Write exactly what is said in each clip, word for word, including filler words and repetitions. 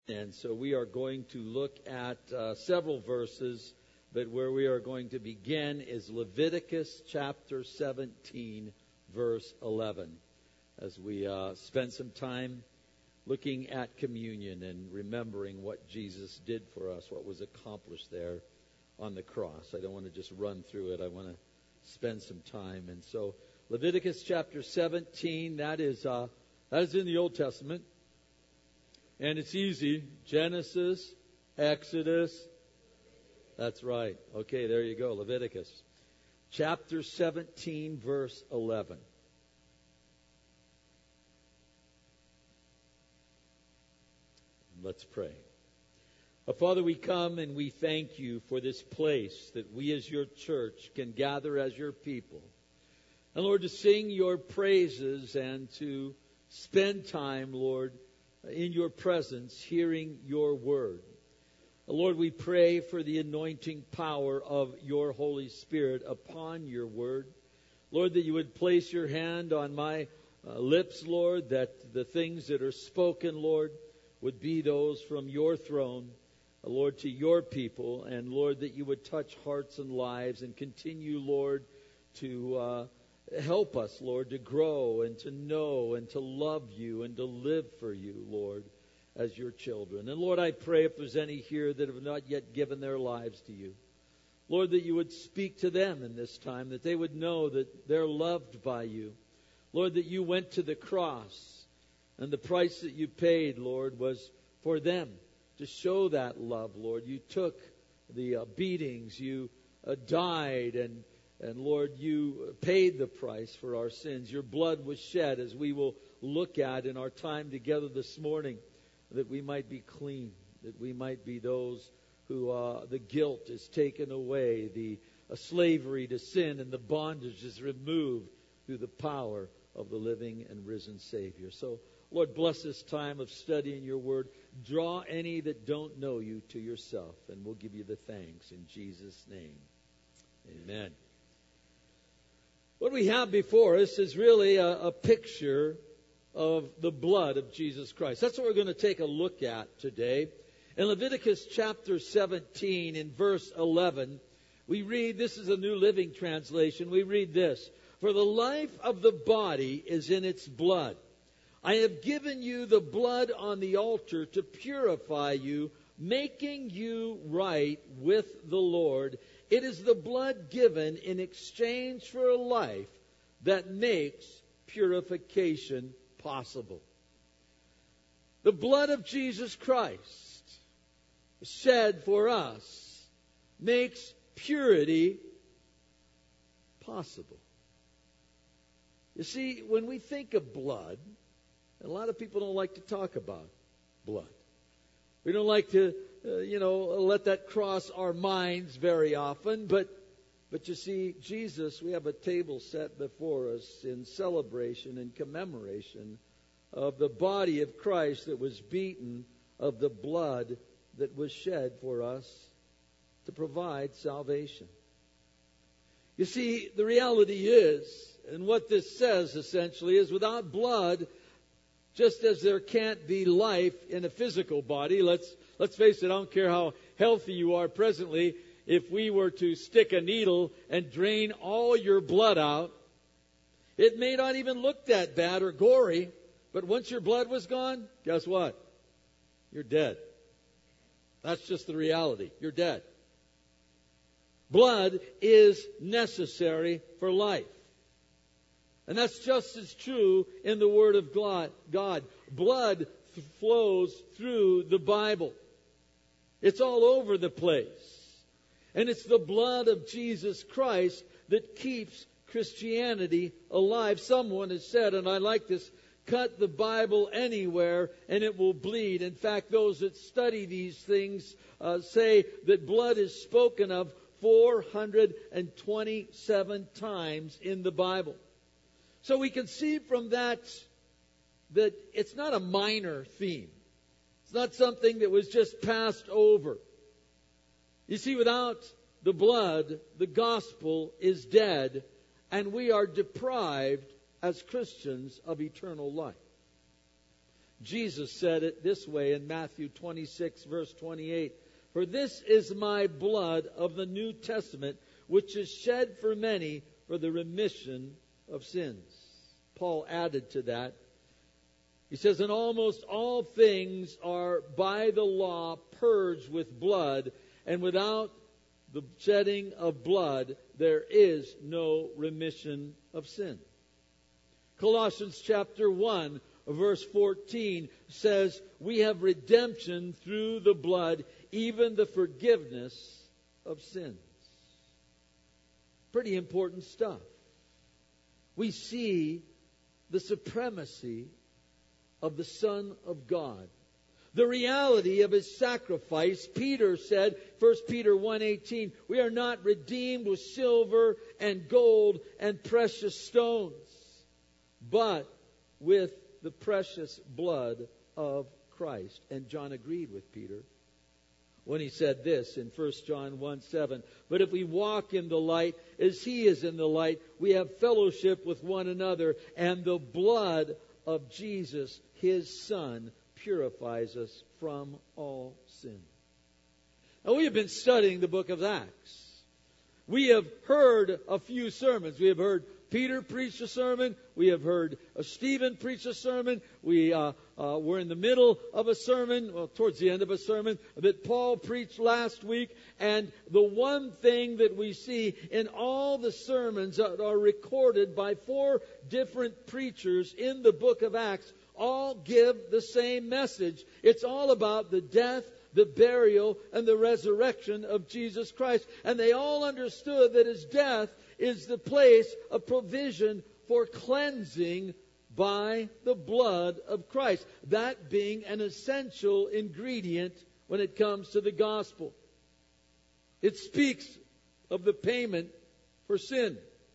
And so we are going to look at uh, several verses, but where we are going to begin is Leviticus chapter seventeen, verse eleven, as we uh, spend some time looking at communion and remembering what Jesus did for us, what was accomplished there on the cross. I don't want to just run through it. I want to spend some time. And so Leviticus chapter seventeen, that is uh, that is in the Old Testament. And it's easy. Genesis, Exodus. That's right. Okay, there you go. Leviticus chapter seventeen, verse eleven. Let's pray. Oh, Father, we come and we thank you for this place that we as your church can gather as your people. And Lord, to sing your praises and to spend time, Lord, in your presence, hearing your word. Lord, we pray for the anointing power of your Holy Spirit upon your word. Lord, that you would place your hand on my uh, lips, Lord, that the things that are spoken, Lord, would be those from your throne, uh, Lord, to your people. And Lord, that you would touch hearts and lives and continue, Lord, to uh, help us, Lord, to grow and to know and to love you and to live for you, Lord, as your children. And Lord, I pray if there's any here that have not yet given their lives to you, Lord, that you would speak to them in this time, that they would know that they're loved by you. Lord, that you went to the cross and the price that you paid, Lord, was for them to show that love, Lord. You took the uh, beatings, you uh, died, and And Lord, you paid the price for our sins. Your blood was shed, as we will look at in our time together this morning, that we might be clean, that we might be those who uh, the guilt is taken away, the uh, slavery to sin and the bondage is removed through the power of the living and risen Savior. So, Lord, bless this time of studying your word. Draw any that don't know you to yourself, and we'll give you the thanks in Jesus' name. Amen. What we have before us is really a, a picture of the blood of Jesus Christ. That's what we're going to take a look at today. In Leviticus chapter seventeen, in verse eleven, we read, this is a New Living Translation, we read this: "For the life of the body is in its blood. I have given you the blood on the altar to purify you, making you right with the Lord. It is the blood given in exchange for a life that makes purification possible." The blood of Jesus Christ shed for us makes purity possible. You see, when we think of blood, a lot of people don't like to talk about blood. We don't like to Uh, you know, let that cross our minds very often. But, but you see, Jesus, we have a table set before us in celebration and commemoration of the body of Christ that was beaten, of the blood that was shed for us to provide salvation. You see, the reality is, and what this says essentially is, without blood, just as there can't be life in a physical body, let's Let's face it, I don't care how healthy you are presently, if we were to stick a needle and drain all your blood out, it may not even look that bad or gory, but once your blood was gone, guess what? You're dead. That's just the reality. You're dead. Blood is necessary for life. And that's just as true in the Word of God. Blood flows through the Bible. It's all over the place. And it's the blood of Jesus Christ that keeps Christianity alive. Someone has said, and I like this, cut the Bible anywhere and it will bleed. In fact, those that study these things uh, say that blood is spoken of four hundred twenty-seven times in the Bible. So we can see from that that it's not a minor theme. It's not something that was just passed over. You see, without the blood, the gospel is dead, and we are deprived as Christians of eternal life. Jesus said it this way in Matthew twenty-six, verse twenty-eight. For this is my blood of the New Testament, which is shed for many for the remission of sins. Paul added to that. He says, and almost all things are by the law purged with blood, and without the shedding of blood, there is no remission of sin. Colossians chapter one, verse fourteen says, we have redemption through the blood, even the forgiveness of sins. Pretty important stuff. We see the supremacy of the Son of God. The reality of His sacrifice. Peter said, First Peter one eighteen, we are not redeemed with silver and gold and precious stones, but with the precious blood of Christ. And John agreed with Peter when he said this in First John one seven. But if we walk in the light as He is in the light, we have fellowship with one another, and the blood of Jesus, His Son, purifies us from all sin. Now, we have been studying the book of Acts. We have heard a few sermons. We have heard Peter preach a sermon. We have heard uh, Stephen preach a sermon. We uh, uh, were in the middle of a sermon, well, towards the end of a sermon, that Paul preached last week. And the one thing that we see in all the sermons that are recorded by four different preachers in the book of Acts all give the same message. It's all about the death, the burial, and the resurrection of Jesus Christ. And they all understood that His death is the place of provision for cleansing by the blood of Christ. That being an essential ingredient when it comes to the gospel. It speaks of the payment for sin.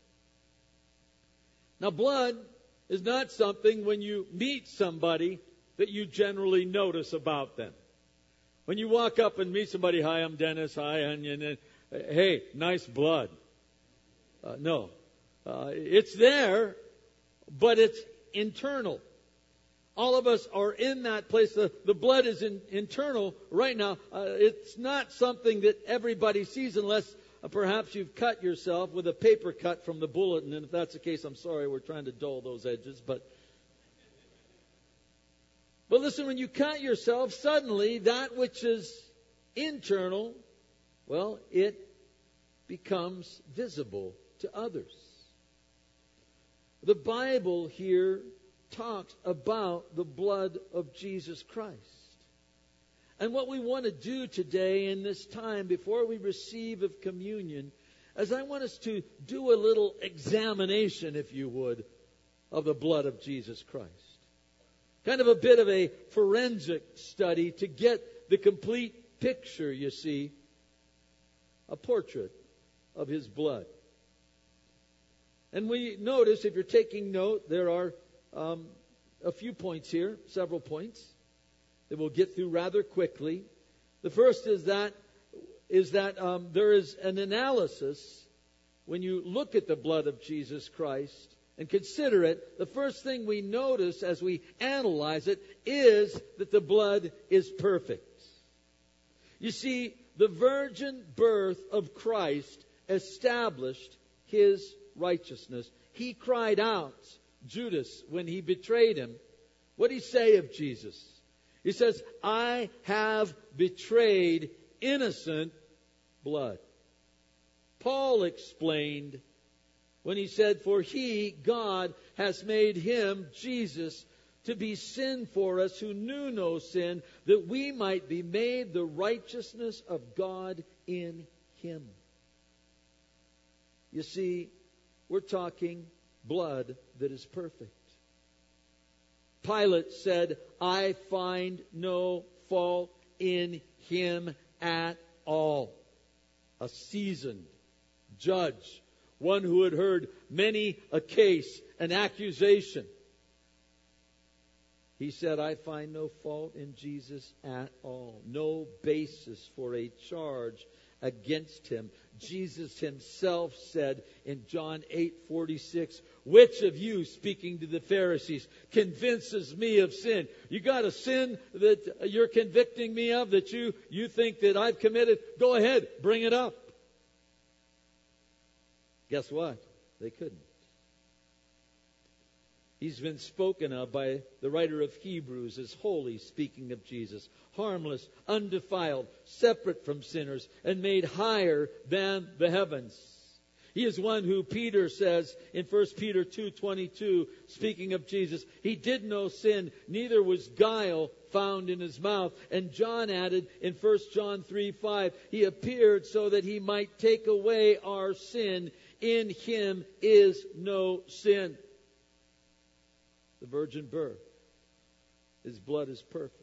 Now, blood is not something when you meet somebody that you generally notice about them. When you walk up and meet somebody, hi, I'm Dennis, hi, Onion, hey, nice blood. Uh, no. Uh, it's there, but it's internal. All of us are in that place. The, the blood is in, internal right now. Uh, it's not something that everybody sees unless uh, perhaps you've cut yourself with a paper cut from the bulletin. And if that's the case, I'm sorry, we're trying to dull those edges. But, but listen, when you cut yourself, suddenly that which is internal, well, it becomes visible to others. The Bible here talks about the blood of Jesus Christ. And what we want to do today in this time before we receive of communion is I want us to do a little examination, if you would, of the blood of Jesus Christ. Kind of a bit of a forensic study to get the complete picture, you see, a portrait of His blood. And we notice, if you're taking note, there are um, a few points here, several points that we'll get through rather quickly. The first is that is that um, there is an analysis when you look at the blood of Jesus Christ and consider it. The first thing we notice as we analyze it is that the blood is perfect. You see, the virgin birth of Christ established His righteousness. He cried out, Judas, when he betrayed Him. What did He say of Jesus? He says, I have betrayed innocent blood. Paul explained when he said, for He, God, has made Him, Jesus, to be sin for us who knew no sin, that we might be made the righteousness of God in Him. You see, we're talking blood that is perfect. Pilate said, I find no fault in Him at all. A seasoned judge, one who had heard many a case, an accusation. He said, I find no fault in Jesus at all. No basis for a charge against him. Jesus himself said in John eight forty-six, which of you, speaking to the Pharisees, convinces me of sin? You got a sin that you're convicting me of, that you, you think that I've committed? Go ahead, bring it up. Guess what? They couldn't. He's been spoken of by the writer of Hebrews as holy, speaking of Jesus, harmless, undefiled, separate from sinners, and made higher than the heavens. He is one who Peter says in First Peter two twenty-two, speaking of Jesus, he did no sin, neither was guile found in his mouth. And John added in First John three five, he appeared so that he might take away our sin. In him is no sin. The virgin birth. His blood is perfect.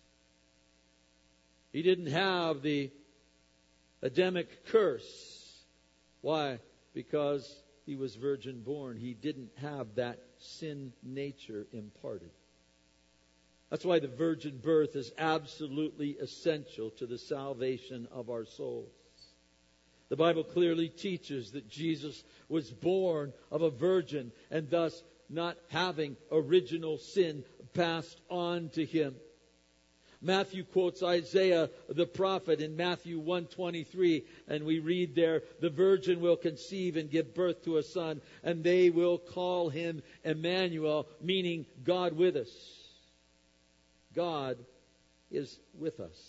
He didn't have the Adamic curse. Why? Because he was virgin born. He didn't have that sin nature imparted. That's why the virgin birth is absolutely essential to the salvation of our souls. The Bible clearly teaches that Jesus was born of a virgin and thus not having original sin passed on to him. Matthew quotes Isaiah the prophet in Matthew one twenty-three, and we read there, the virgin will conceive and give birth to a son, and they will call him Emmanuel, meaning God with us. God is with us.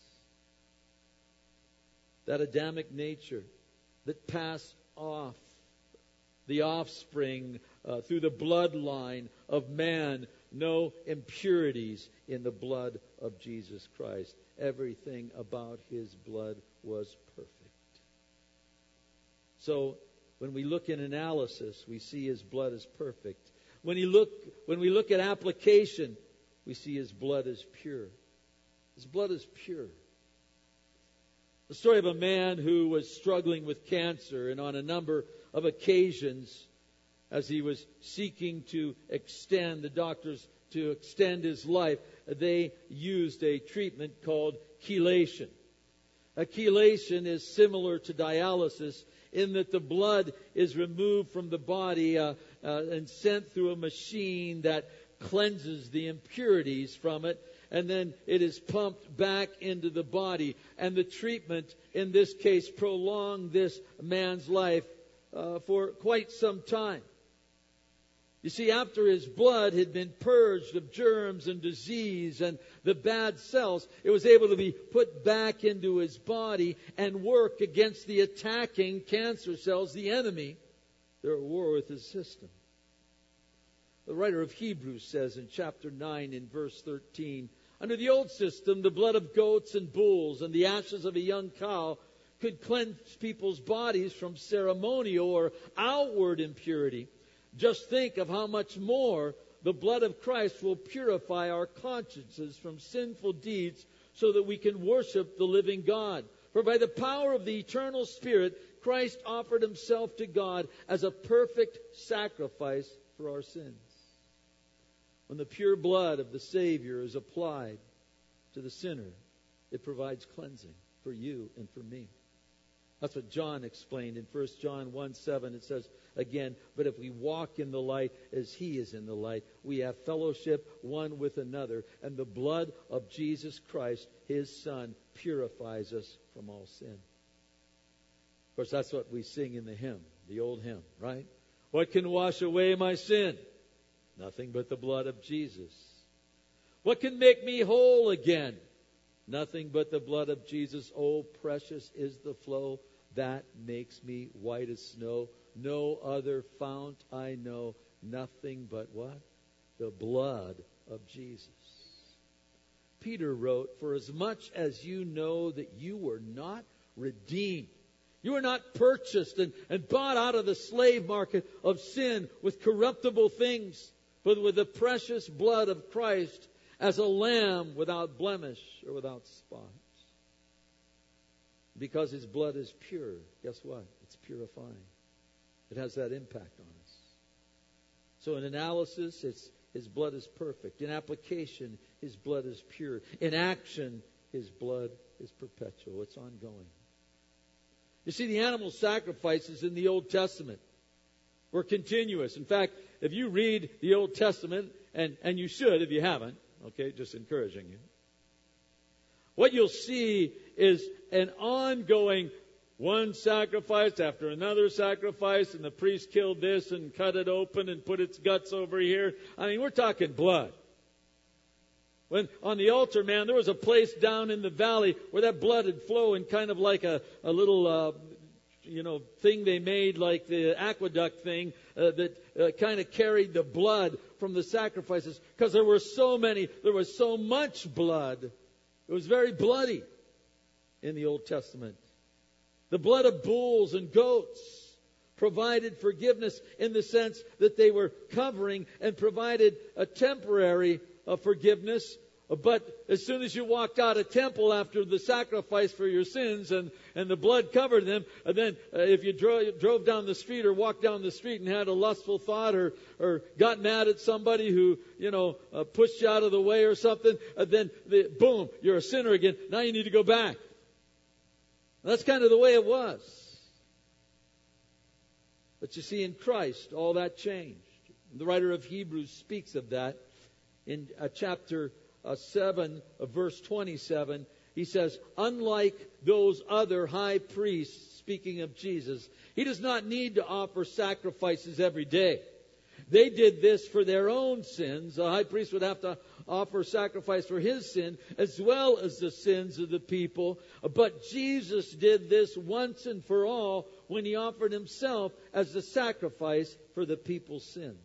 That Adamic nature that passed off the offspring uh, through the bloodline of man, no impurities in the blood of Jesus Christ. Everything about his blood was perfect. So when we look in analysis, we see his blood is perfect. When he look, when we look at application, we see his blood is pure. His blood is pure. The story of a man who was struggling with cancer, and on a number of occasions, as he was seeking to extend, the doctors to extend his life, they used a treatment called chelation. A chelation is similar to dialysis in that the blood is removed from the body uh, uh, and sent through a machine that cleanses the impurities from it, and then it is pumped back into the body. And the treatment, in this case, prolonged this man's life uh, for quite some time. You see, after his blood had been purged of germs and disease and the bad cells, it was able to be put back into his body and work against the attacking cancer cells, the enemy. They're at war with his system. The writer of Hebrews says in chapter nine in verse thirteen, under the old system, the blood of goats and bulls and the ashes of a young cow could cleanse people's bodies from ceremonial or outward impurity. Just think of how much more the blood of Christ will purify our consciences from sinful deeds so that we can worship the living God. For by the power of the eternal Spirit, Christ offered himself to God as a perfect sacrifice for our sins. When the pure blood of the Savior is applied to the sinner, it provides cleansing for you and for me. That's what John explained in First John one seven. It says, again, but if we walk in the light as he is in the light, we have fellowship one with another, and the blood of Jesus Christ, his Son, purifies us from all sin. Of course, that's what we sing in the hymn, the old hymn, right? What can wash away my sin? Nothing but the blood of Jesus. What can make me whole again? Nothing but the blood of Jesus. Oh, precious is the flow that makes me white as snow. No other fount I know. Nothing but what? The blood of Jesus. Peter wrote, for as much as you know that you were not redeemed, you were not purchased and, and bought out of the slave market of sin with corruptible things, but with the precious blood of Christ as a lamb without blemish or without spot. Because his blood is pure, guess what? It's purifying. It has that impact on us. So in analysis, it's his blood is perfect. In application, his blood is pure. In action, his blood is perpetual. It's ongoing. You see, the animal sacrifices in the Old Testament were continuous. In fact, if you read the Old Testament, and, and you should if you haven't, okay, just encouraging you, what you'll see is an ongoing one sacrifice after another sacrifice, and the priest killed this and cut it open and put its guts over here. I mean, we're talking blood. When on the altar, man, there was a place down in the valley where that blood would flow in kind of like a, a little, uh, you know, thing they made, like the aqueduct thing, uh, that uh, kind of carried the blood from the sacrifices. Because there were so many, there was so much blood. It was very bloody in the Old Testament. The blood of bulls and goats provided forgiveness in the sense that they were covering and provided a temporary uh, forgiveness. But as soon as you walked out of temple after the sacrifice for your sins and, and the blood covered them, and then uh, if you drove, drove down the street or walked down the street and had a lustful thought or, or got mad at somebody who, you know, uh, pushed you out of the way or something, uh, then the, boom, you're a sinner again. Now you need to go back. That's kind of the way it was. But you see, in Christ, all that changed. The writer of Hebrews speaks of that in uh, chapter uh, seven, uh, verse twenty-seven. He says, unlike those other high priests, speaking of Jesus, he does not need to offer sacrifices every day. They did this for their own sins. The high priest would have to offer sacrifice for his sin as well as the sins of the people. But Jesus did this once and for all when he offered himself as the sacrifice for the people's sins.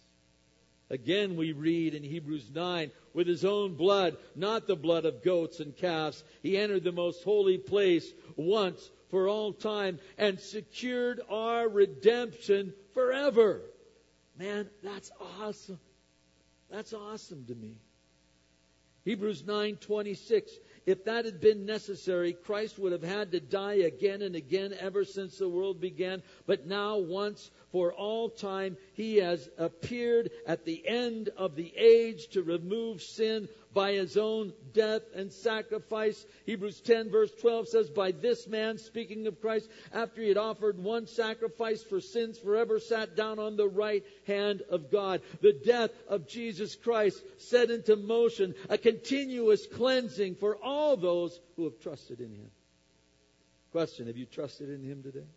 Again, we read in Hebrews nine, with his own blood, not the blood of goats and calves, he entered the most holy place once for all time and secured our redemption forever. Man, that's awesome. That's awesome to me. Hebrews nine twenty-six. If that had been necessary, Christ would have had to die again and again ever since the world began. But now, once for all time, he has appeared at the end of the age to remove sin by his own death and sacrifice. Hebrews ten verse twelve says, by this man, speaking of Christ, after he had offered one sacrifice for sins forever, sat down on the right hand of God. The death of Jesus Christ set into motion a continuous cleansing for all those who have trusted in him. Question, have you trusted in him today?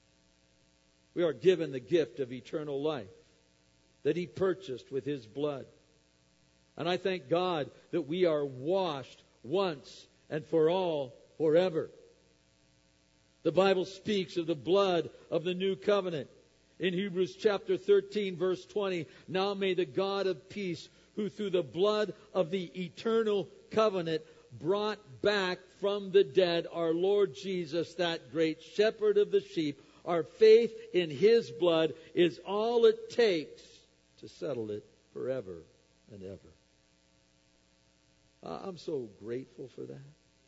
We are given the gift of eternal life that he purchased with his blood. And I thank God that we are washed once and for all forever. The Bible speaks of the blood of the new covenant. In Hebrews chapter thirteen, verse twenty, now may the God of peace, who through the blood of the eternal covenant brought back from the dead our Lord Jesus, that great shepherd of the sheep, our faith in his blood is all it takes to settle it forever and ever. Uh, I'm so grateful for that.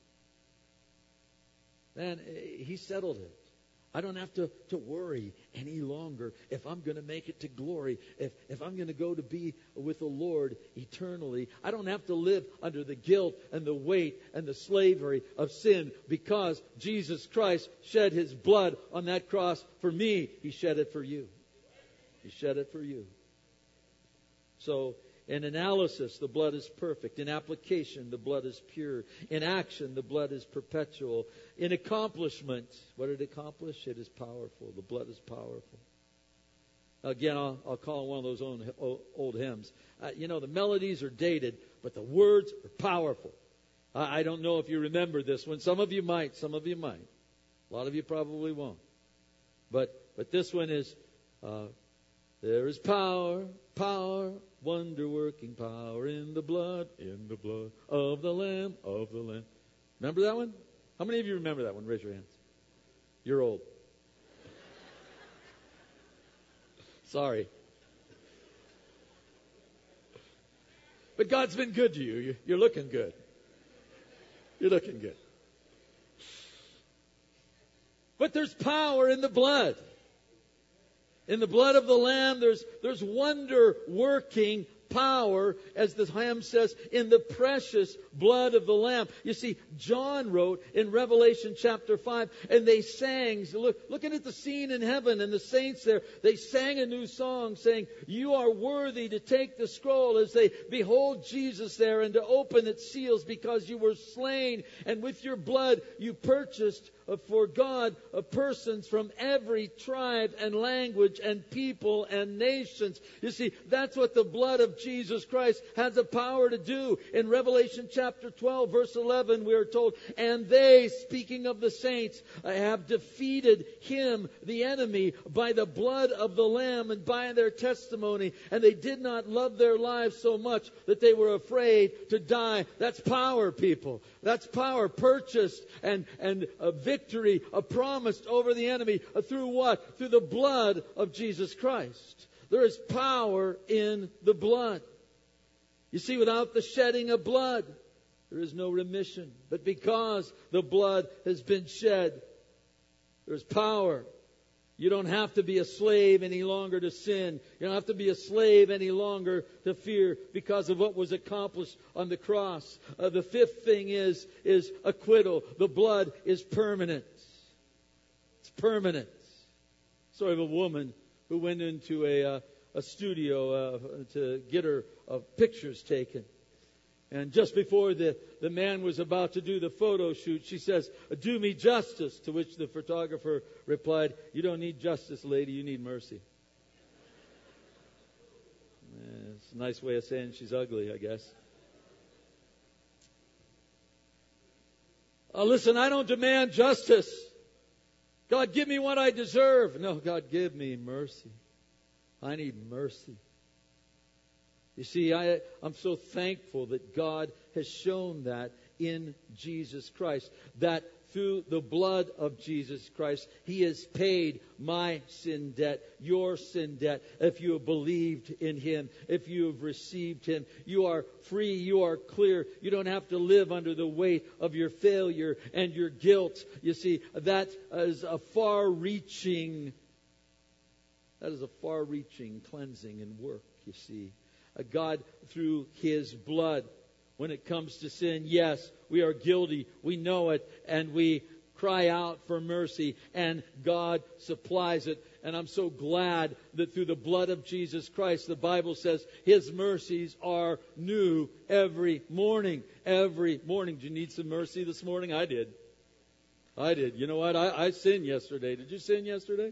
Man, he settled it. I don't have to, to worry any longer if I'm going to make it to glory, if, if I'm going to go to be with the Lord eternally. I don't have to live under the guilt and the weight and the slavery of sin because Jesus Christ shed his blood on that cross for me. He shed it for you. He shed it for you. So, in analysis, the blood is perfect. In application, the blood is pure. In action, the blood is perpetual. In accomplishment, what did it accomplish? It is powerful. The blood is powerful. Again, I'll, I'll call one of those old, old hymns. Uh, you know, the melodies are dated, but the words are powerful. I, I don't know if you remember this one. Some of you might. Some of you might. A lot of you probably won't. But but this one is, uh, there is power, power, wonder-working power in the blood, in the blood of the Lamb, of the Lamb. Remember that one? How many of you remember that one? Raise your hands. You're old. Sorry. But God's been good to you. You're looking good. You're looking good. But there's power in the blood. In the blood of the Lamb, there's, there's wonder-working power, as the hymn says, in the precious blood of the Lamb. You see, John wrote in Revelation chapter five, and they sang, look, looking at the scene in heaven and the saints there, they sang a new song saying, you are worthy to take the scroll, as they behold Jesus there, and to open its seals, because you were slain, and with your blood you purchased for God persons from every tribe and language and people and nations. You see, that's what the blood of Jesus Christ has the power to do. In Revelation chapter twelve, verse eleven, we are told, and they, speaking of the saints, have defeated him, the enemy, by the blood of the Lamb and by their testimony. And they did not love their lives so much that they were afraid to die. That's power, people. That's power, purchased and, and a victory, a promised over the enemy. Uh, through what? Through the blood of Jesus Christ. There is power in the blood. You see, without the shedding of blood, there is no remission. But because the blood has been shed, there's power. You don't have to be a slave any longer to sin. You don't have to be a slave any longer to fear, because of what was accomplished on the cross. Uh, the fifth thing is, is acquittal. The blood is permanent. It's permanent. Story of a woman who went into a, uh, a studio uh, to get her uh, pictures taken. And just before the, the man was about to do the photo shoot, she says, do me justice. To which the photographer replied, you don't need justice, lady, you need mercy. Uh, it's a nice way of saying she's ugly, I guess. Uh, listen, I don't demand justice. God, give me what I deserve. No, God, give me mercy. I need mercy. You see, I, I'm so thankful that God has shown that in Jesus Christ. That through the blood of Jesus Christ, He has paid my sin debt, your sin debt. If you have believed in Him, if you have received Him, you are free, you are clear. You don't have to live under the weight of your failure and your guilt. You see, that is a far-reaching, that is a far-reaching cleansing and work, you see. God, through His blood, when it comes to sin, yes, we are guilty, we know it, and we cry out for mercy, and God supplies it. And I'm so glad that through the blood of Jesus Christ, the Bible says His mercies are new every morning. Every morning. Do you need some mercy this morning? I did. I did. You know what? I, I sinned yesterday. Did you sin yesterday?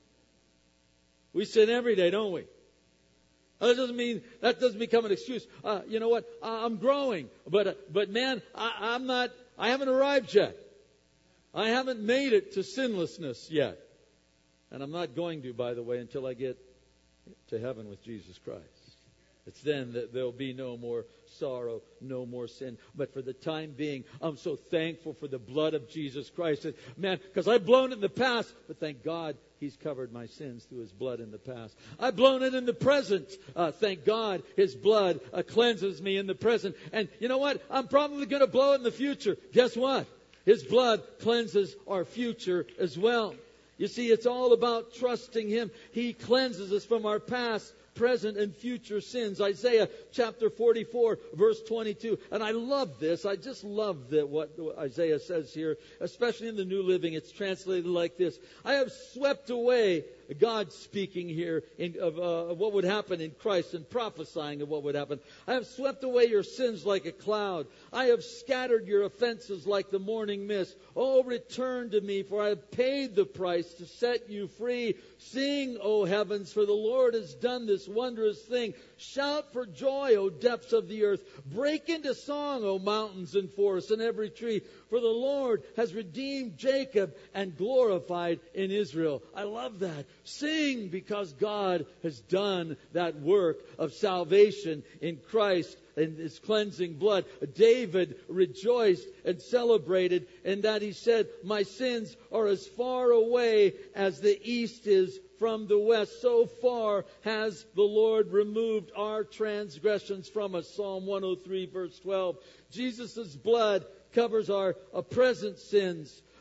We sin every day, don't we? That doesn't mean, that doesn't become an excuse. Uh, you know what? I'm growing. But, uh, but man, I, I'm not, I haven't arrived yet. I haven't made it to sinlessness yet. And I'm not going to, by the way, until I get to heaven with Jesus Christ. It's then that there'll be no more sorrow, no more sin. But for the time being, I'm so thankful for the blood of Jesus Christ. Man, because I've blown it in the past, but thank God He's covered my sins through His blood in the past. I've blown it in the present. Uh, thank God His blood uh, cleanses me in the present. And you know what? I'm probably going to blow it in the future. Guess what? His blood cleanses our future as well. You see, it's all about trusting Him. He cleanses us from our past, present, and future sins. Isaiah chapter forty-four, verse twenty-two. And I love this. I just love that what Isaiah says here, especially in the New Living. It's translated like this. I have swept away, God speaking here in, of, uh, of what would happen in Christ and prophesying of what would happen. I have swept away your sins like a cloud. I have scattered your offenses like the morning mist. Oh, return to me, for I have paid the price to set you free. Sing, O heavens, for the Lord has done this wondrous thing. Shout for joy, O depths of the earth. Break into song, O mountains and forests and every tree. For the Lord has redeemed Jacob and glorified in Israel. I love that. Sing, because God has done that work of salvation in Christ and His cleansing blood. David rejoiced and celebrated in that he said, my sins are as far away as the east is from the west. So far has the Lord removed our transgressions from us. Psalm one oh three, verse twelve. Jesus' blood covers our uh, present sins.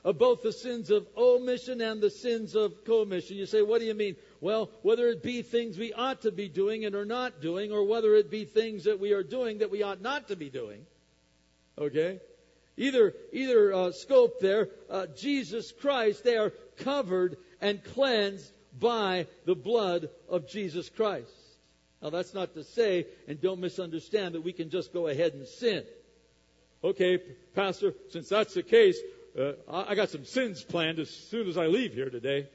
of both the sins of omission and the sins of commission. You say, what do you mean? Well, whether it be things we ought to be doing and are not doing, or whether it be things that we are doing that we ought not to be doing. Okay? Either, either uh, scope there, uh, Jesus Christ, they are covered and cleansed by the blood of Jesus Christ. Now that's not to say, and don't misunderstand, that we can just go ahead and sin. Okay, Pastor, since that's the case, uh, I got some sins planned as soon as I leave here today.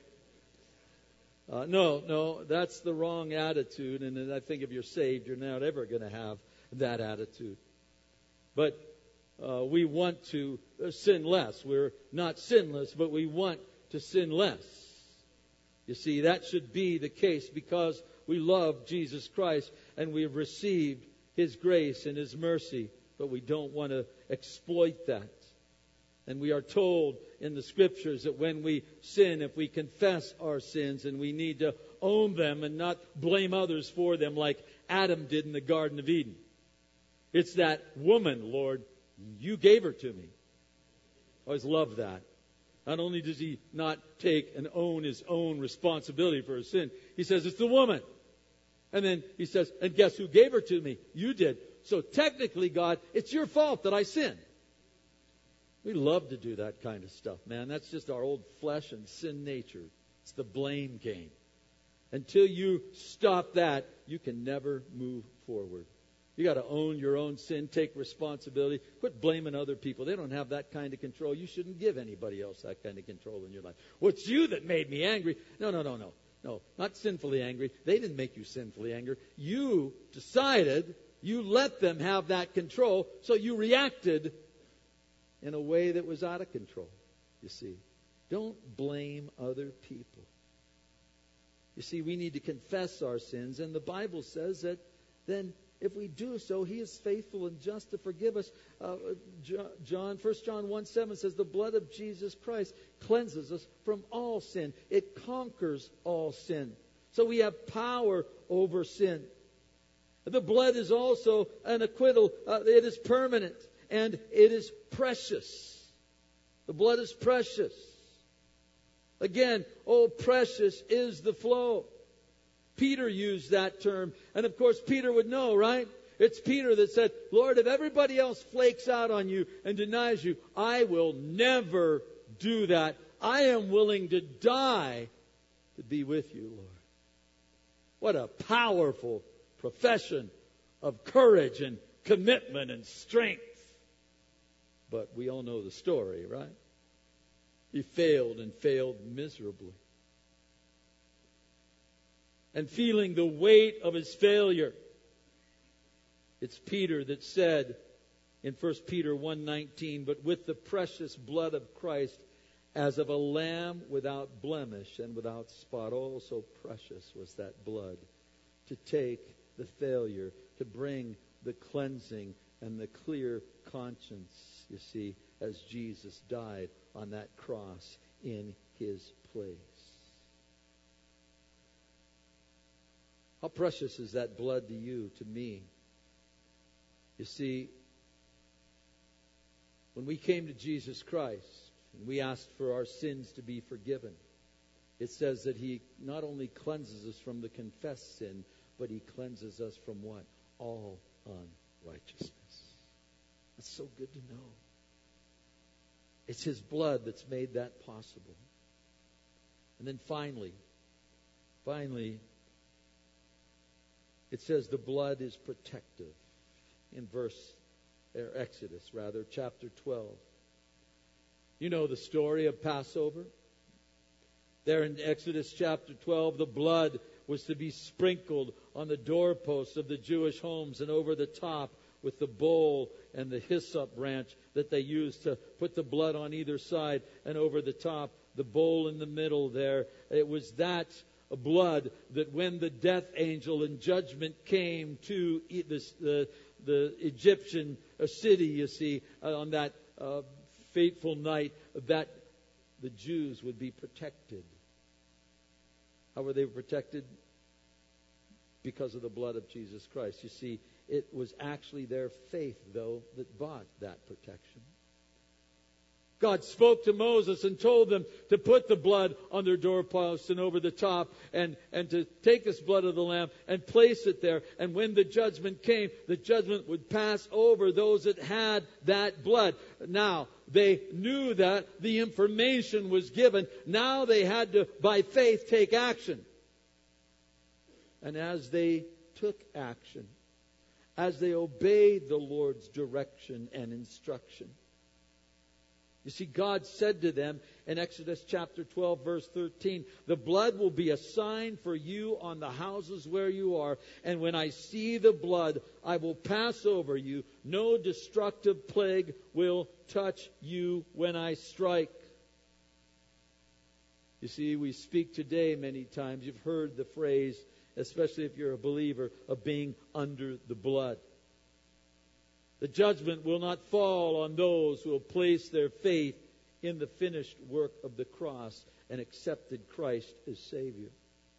Uh, no, no, that's the wrong attitude. And I think if you're saved, you're not ever going to have that attitude. But uh, we want to sin less. We're not sinless, but we want to sin less. You see, that should be the case because we love Jesus Christ and we have received His grace and His mercy, but we don't want to exploit that. And we are told in the Scriptures that when we sin, if we confess our sins, and we need to own them and not blame others for them like Adam did in the Garden of Eden. It's that woman, Lord, you gave her to me. I always love that. Not only does he not take and own his own responsibility for his sin, he says, it's the woman. And then he says, and guess who gave her to me? You did. So technically, God, it's your fault that I sinned. We love to do that kind of stuff, man. That's just our old flesh and sin nature. It's the blame game. Until you stop that, you can never move forward. You got to own your own sin, take responsibility. Quit blaming other people. They don't have that kind of control. You shouldn't give anybody else that kind of control in your life. Well, it's you that made me angry. No, no, no, no. No, not sinfully angry. They didn't make you sinfully angry. You decided, you let them have that control, so you reacted in a way that was out of control, you see. Don't blame other people. You see, we need to confess our sins, and the Bible says that then if we do so, He is faithful and just to forgive us. Uh, John, First John one seven says, the blood of Jesus Christ cleanses us from all sin. It conquers all sin. So we have power over sin. The blood is also an acquittal. Uh, it is permanent and it is precious. The blood is precious. Again, oh, precious is the flow. Peter used that term. And of course, Peter would know, right? It's Peter that said, Lord, if everybody else flakes out on you and denies you, I will never do that. I am willing to die to be with you, Lord. What a powerful profession of courage and commitment and strength. But we all know the story, right? He failed and failed miserably. And feeling the weight of his failure, it's Peter that said in First Peter one nineteen, but with the precious blood of Christ, as of a lamb without blemish and without spot. Oh, so precious was that blood to take the failure, to bring the cleansing and the clear conscience, you see, as Jesus died on that cross in His place. How precious is that blood to you, to me? You see, when we came to Jesus Christ and we asked for our sins to be forgiven, it says that He not only cleanses us from the confessed sin, but He cleanses us from what? All unrighteousness. That's so good to know. It's His blood that's made that possible. And then finally, finally, it says the blood is protective in verse, or Exodus rather, chapter twelve. You know the story of Passover. There in Exodus chapter twelve, the blood was to be sprinkled on the doorposts of the Jewish homes and over the top with the bowl and the hyssop branch that they used to put the blood on either side, and over the top, the bowl in the middle there. It was that blood that when the death angel in judgment came to this, the, the Egyptian city, you see, uh, on that uh, fateful night, that the Jews would be protected. How were they protected? Because of the blood of Jesus Christ. You see, it was actually their faith, though, that bought that protection. God spoke to Moses and told them to put the blood on their doorposts and over the top and, and to take this blood of the Lamb and place it there. And when the judgment came, the judgment would pass over those that had that blood. Now, they knew that the information was given. Now they had to, by faith, take action. And as they took action, as they obeyed the Lord's direction and instruction, you see, God said to them in Exodus chapter twelve, verse thirteen, the blood will be a sign for you on the houses where you are. And when I see the blood, I will pass over you. No destructive plague will touch you when I strike. You see, we speak today many times. You've heard the phrase, especially if you're a believer, of being under the blood. The judgment will not fall on those who will place their faith in the finished work of the cross and accepted Christ as Savior.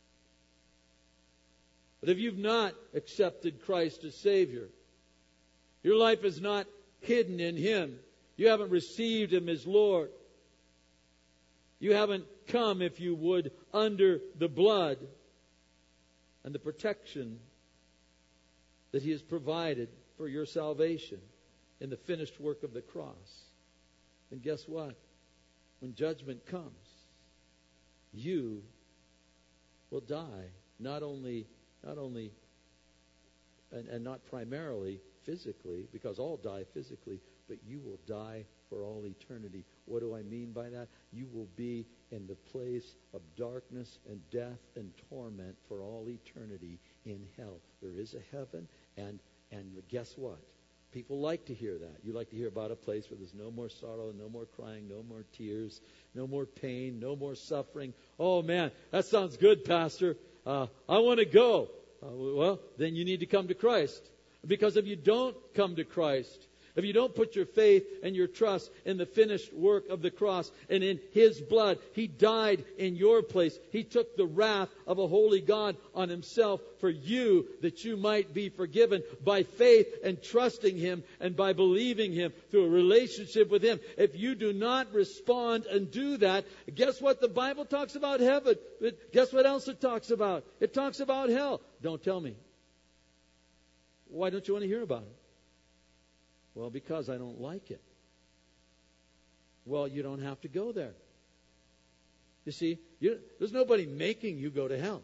But if you've not accepted Christ as Savior, your life is not hidden in Him. You haven't received Him as Lord. You haven't come, if you would, under the blood and the protection that He has provided for your salvation in the finished work of the cross. And guess what? When judgment comes, you will die. Not only, not only, and, and not primarily physically, because all die physically, but you will die for all eternity. What do I mean by that? You will be in the place of darkness and death and torment for all eternity in hell. There is a heaven, and And guess what? People like to hear that. You like to hear about a place where there's no more sorrow, no more crying, no more tears, no more pain, no more suffering. Oh, man, that sounds good, Pastor. Uh, I want to go. Uh, well, then you need to come to Christ. Because if you don't come to Christ, if you don't put your faith and your trust in the finished work of the cross and in His blood, He died in your place. He took the wrath of a holy God on Himself for you, that you might be forgiven by faith and trusting Him and by believing Him through a relationship with Him. If you do not respond and do that, guess what? The Bible talks about heaven. But guess what else it talks about? It talks about hell. Don't tell me. Why don't you want to hear about it? Well, because I don't like it. Well, you don't have to go there. You see, you, there's nobody making you go to hell.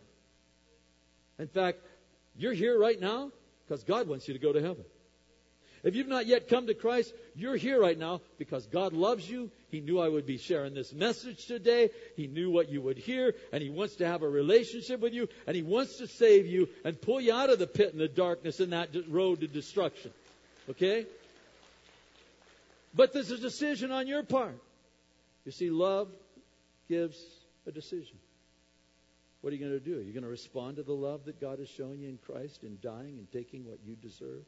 In fact, you're here right now because God wants you to go to heaven. If you've not yet come to Christ, you're here right now because God loves you. He knew I would be sharing this message today. He knew what you would hear, and He wants to have a relationship with you, and He wants to save you and pull you out of the pit and the darkness and that road to destruction. Okay? But there's a decision on your part. You see, love gives a decision. What are you going to do? Are you going to respond to the love that God has shown you in Christ in dying and taking what you deserve?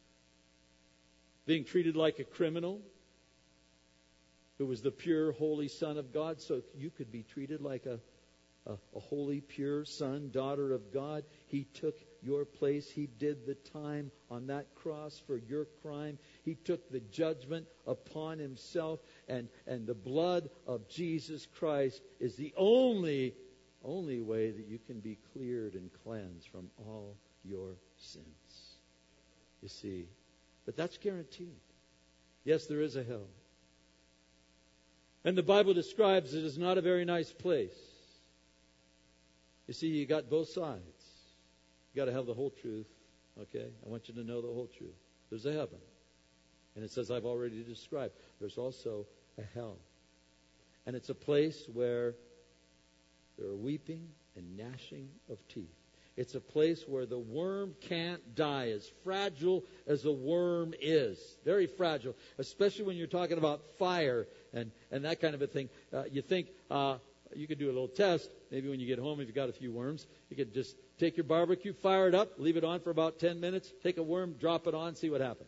Being treated like a criminal who was the pure, holy Son of God, so you could be treated like a, a, a holy, pure son, daughter of God. He took your place. He did the time on that cross for your crime. He took the judgment upon Himself, and, and the blood of Jesus Christ is the only, only way that you can be cleared and cleansed from all your sins. You see, but that's guaranteed. Yes, there is a hell. And the Bible describes it as not a very nice place. You see, you got both sides. You got to have the whole truth. Okay? I want you to know the whole truth. There's a heaven. And it says, I've already described. There's also a hell. And it's a place where there are weeping and gnashing of teeth. It's a place where the worm can't die, as fragile as a worm is. Very fragile, especially when you're talking about fire and, and that kind of a thing. Uh, you think uh, you could do a little test. Maybe when you get home, if you've got a few worms, you could just take your barbecue, fire it up, leave it on for about ten minutes, take a worm, drop it on, see what happens.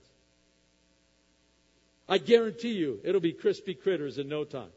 I guarantee you, it'll be crispy critters in no time.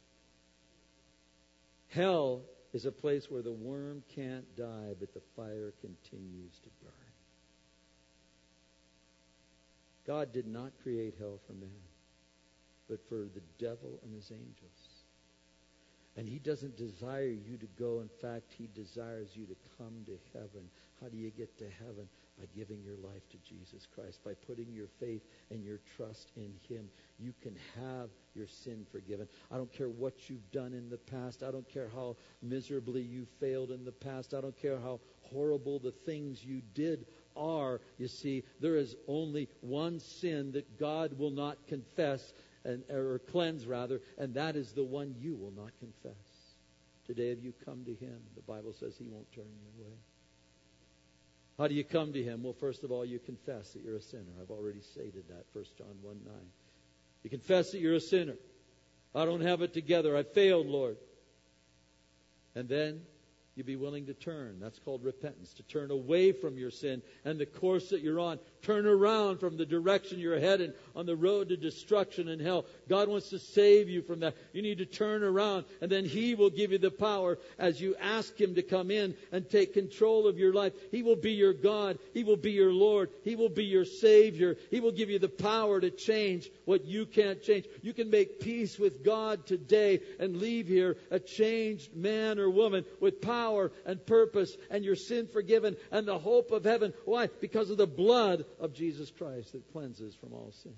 Hell is a place where the worm can't die, but the fire continues to burn. God did not create hell for man. but for the devil and his angels. And he doesn't desire you to go. In fact, he desires you to come to heaven. How do you get to heaven? By giving your life to Jesus Christ. By putting your faith and your trust in him. You can have your sin forgiven. I don't care what you've done in the past. I don't care how miserably you failed in the past. I don't care how horrible the things you did are. You see, there is only one sin that God will not confess, and or cleanse rather, and that is the one you will not confess. Today, if you come to him, the Bible says he won't turn you away. How do you come to him? Well, first of all, you confess that you're a sinner. I've already stated that, First John one nine. You confess that you're a sinner. I don't have it together. I failed, Lord. And then you be willing to turn. That's called repentance. To turn away from your sin and the course that you're on. Turn around from the direction you're headed on the road to destruction and hell. God wants to save you from that. You need to turn around, and then he will give you the power as you ask him to come in and take control of your life. He will be your God. He will be your Lord. He will be your Savior. He will give you the power to change what you can't change. You can make peace with God today and leave here a changed man or woman with power and purpose and your sin forgiven and the hope of heaven. Why? Because of the blood of Jesus Christ that cleanses from all sin.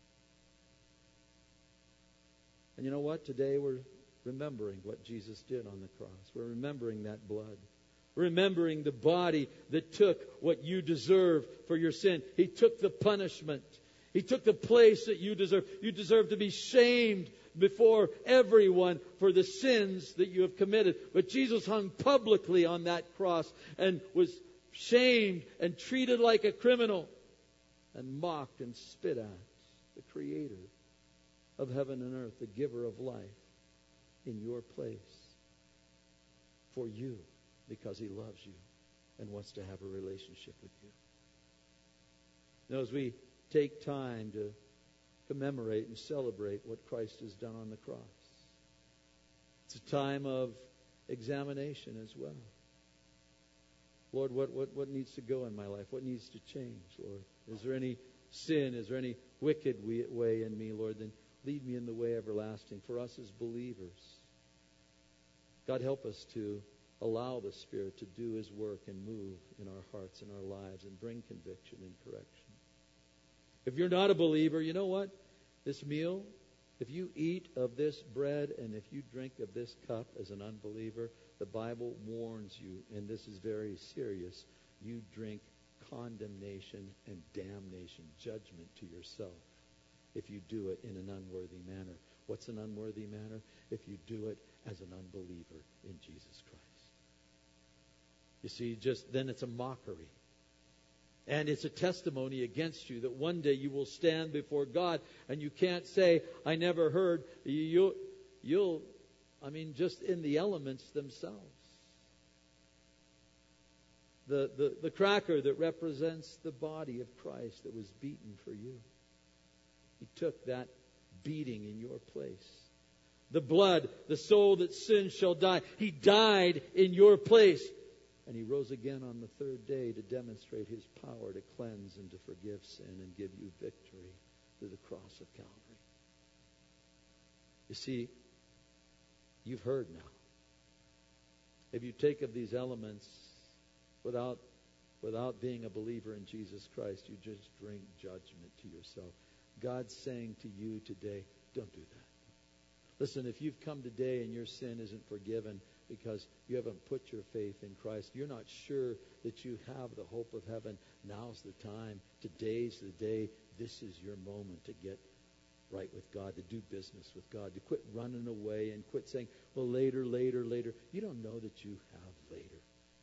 And you know what? Today we're remembering what Jesus did on the cross. We're remembering that blood. We're remembering the body that took what you deserve for your sin. He took the punishment. He took the place that you deserve. You deserve to be shamed before everyone for the sins that you have committed. But Jesus hung publicly on that cross and was shamed and treated like a criminal and mocked and spit at. The Creator of heaven and earth, the giver of life, in your place for you, because he loves you and wants to have a relationship with you. Now, as we take time to commemorate and celebrate what Christ has done on the cross, it's a time of examination as well. Lord, what, what, what needs to go in my life? What needs to change, Lord? Is there any sin? Is there any wicked way in me, Lord? Then lead me in the way everlasting. For us as believers, God, help us to allow the Spirit to do his work and move in our hearts and our lives and bring conviction and correction. If you're not a believer, you know what? This meal, if you eat of this bread and if you drink of this cup as an unbeliever, the Bible warns you, and this is very serious, you drink condemnation and damnation, judgment to yourself if you do it in an unworthy manner. What's an unworthy manner? If you do it as an unbeliever in Jesus Christ. You see, just then it's a mockery. And it's a testimony against you that one day you will stand before God and you can't say, I never heard. You, you'll, I mean, just in the elements themselves. The, the, the cracker that represents the body of Christ that was beaten for you. He took that beating in your place. The blood, the soul that sins shall die. He died in your place. And he rose again on the third day to demonstrate his power to cleanse and to forgive sin and give you victory through the cross of Calvary. You see, you've heard now. If you take of these elements without, without being a believer in Jesus Christ, you just bring judgment to yourself. God's saying to you today, don't do that. Listen, if you've come today and your sin isn't forgiven because you haven't put your faith in Christ, you're not sure that you have the hope of heaven, now's the time. Today's the day. This is your moment to get right with God, to do business with God, to quit running away and quit saying, well, later, later, later. You don't know that you have later.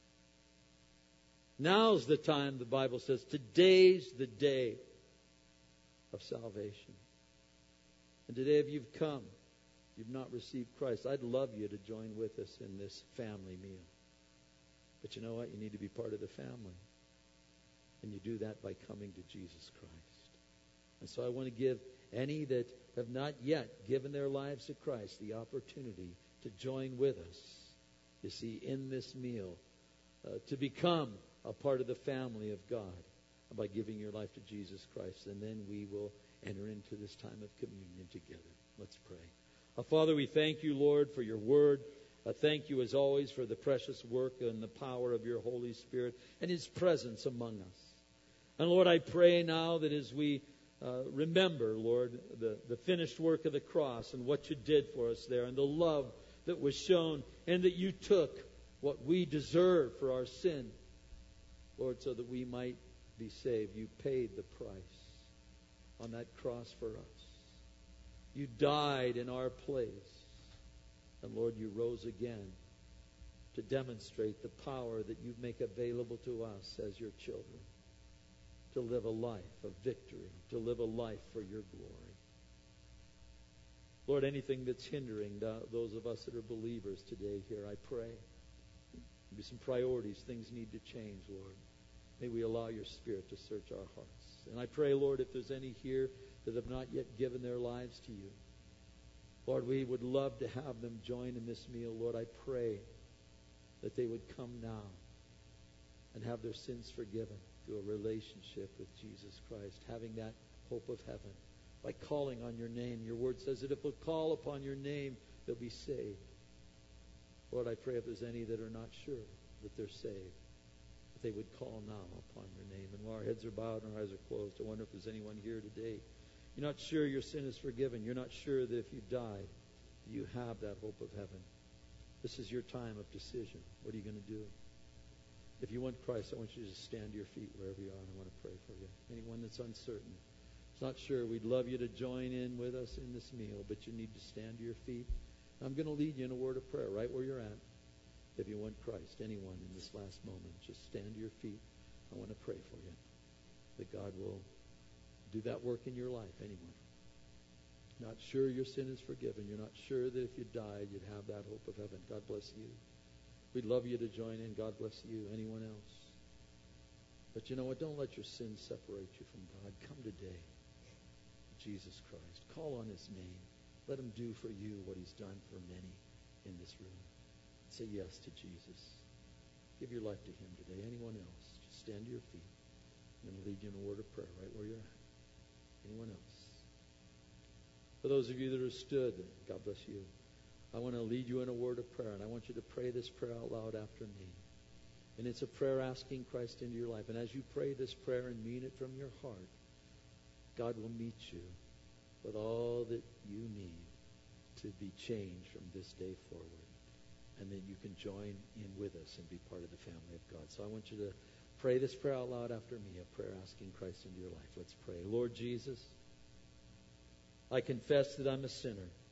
Now's the time, the Bible says. Today's the day of salvation. And today, if you've come, you've not received Christ, I'd love you to join with us in this family meal. But you know what? You need to be part of the family. And you do that by coming to Jesus Christ. And so I want to give any that have not yet given their lives to Christ the opportunity to join with us, you see, in this meal, uh, to become a part of the family of God by giving your life to Jesus Christ. And then we will enter into this time of communion together. Let's pray. Uh, Father, we thank you, Lord, for your word. Uh, thank you, as always, for the precious work and the power of your Holy Spirit and his presence among us. And, Lord, I pray now that as we uh, remember, Lord, the, the finished work of the cross and what you did for us there and the love that was shown and that you took what we deserve for our sin, Lord, so that we might be saved. You paid the price on that cross for us. You died in our place. And Lord, you rose again to demonstrate the power that you make available to us as your children, to live a life of victory, to live a life for your glory. Lord, anything that's hindering those of us that are believers today here, I pray. Maybe some priorities, things need to change, Lord. May we allow your Spirit to search our hearts. And I pray, Lord, if there's any here that have not yet given their lives to you, Lord, we would love to have them join in this meal. Lord, I pray that they would come now and have their sins forgiven through a relationship with Jesus Christ, having that hope of heaven by calling on your name. Your word says that if we'll call upon your name, they'll be saved. Lord, I pray if there's any that are not sure that they're saved, that they would call now upon your name. And while our heads are bowed and our eyes are closed, I wonder if there's anyone here today. You're not sure your sin is forgiven. You're not sure that if you died, you have that hope of heaven. This is your time of decision. What are you going to do? If you want Christ, I want you to just stand to your feet wherever you are, and I want to pray for you. Anyone that's uncertain, is not sure, we'd love you to join in with us in this meal, but you need to stand to your feet. I'm going to lead you in a word of prayer right where you're at. If you want Christ, anyone in this last moment, just stand to your feet. I want to pray for you, that God will do that work in your life. Anyone not sure your sin is forgiven, you're not sure that if you died you'd have that hope of heaven, God bless you. We'd love you to join in. God bless you. Anyone else? But you know what? Don't let your sin separate you from God. Come today to Jesus Christ. Call on his name. Let him do for you what he's done for many in this room. Say yes to Jesus. Give your life to him today. Anyone else? Just stand to your feet. I'm going to lead you in a word of prayer right where you're at. Anyone else? For those of you that are stood, God bless you. I want to lead you in a word of prayer, and I want you to pray this prayer out loud after me. And it's a prayer asking Christ into your life. And as you pray this prayer and mean it from your heart, God will meet you with all that you need to be changed from this day forward. And then you can join in with us and be part of the family of God. So I want you to pray this prayer out loud after me, a prayer asking Christ into your life. Let's pray. Lord Jesus, I confess that I'm a sinner.